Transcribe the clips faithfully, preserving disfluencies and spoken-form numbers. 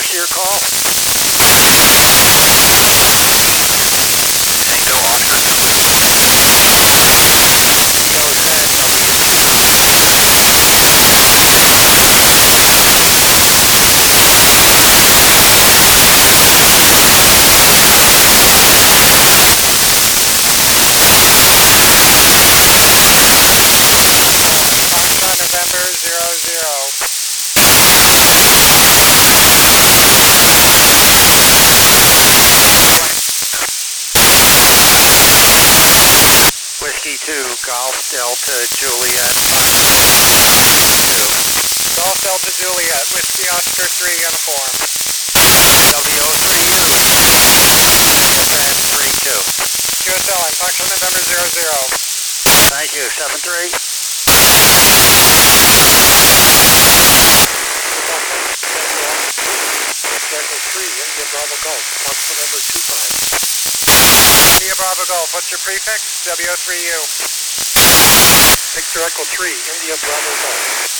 Your call. Tango Oscar two. Go ahead. Foxtrot November zero zero. Whiskey two, Golf Delta Juliet. Golf Delta Juliet, Whiskey Oscar three uniform. W O three U. Japan three two. Q S L, Foxtrot November zero zero. Thank you. seven three. Echo three, India Bravo Golf, Foxtrot November two five. India Bravo Golf, what's your prefix? W O three U. Victor Echo three, India Bravo Golf.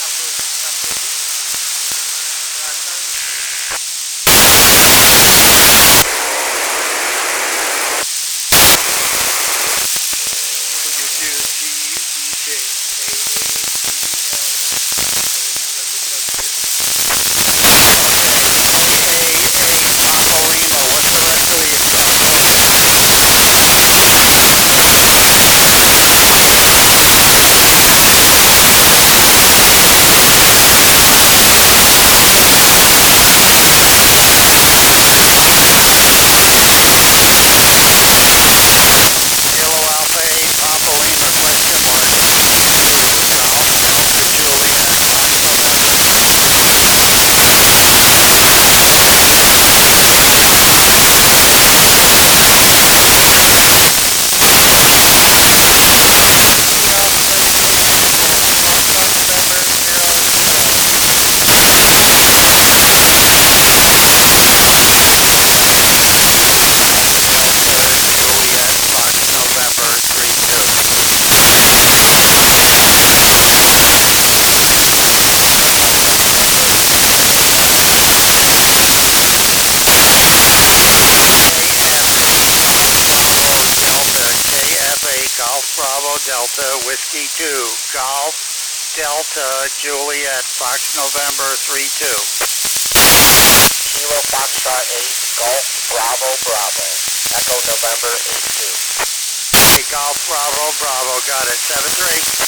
Golf Bravo Delta Whiskey two, Golf Delta Juliet, Fox November three two. Kilo Foxtrot eight, Golf Bravo Bravo, Echo November eight two. Hey, Golf Bravo Bravo, got it, seven three.